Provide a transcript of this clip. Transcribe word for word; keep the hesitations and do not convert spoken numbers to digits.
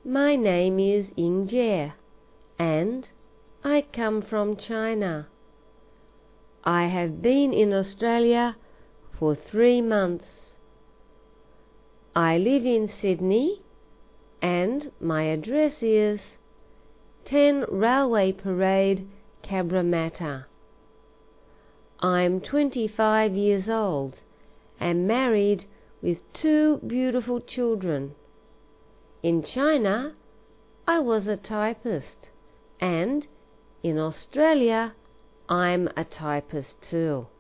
My name is Ying Jie, and I come from China. I have been in Australia for three months. I live in Sydney, and my address is ten Railway Parade, Cabramatta. I'm twenty-five years old and married with two beautiful children. In China, I was a typist, and in Australia, I'm a typist too.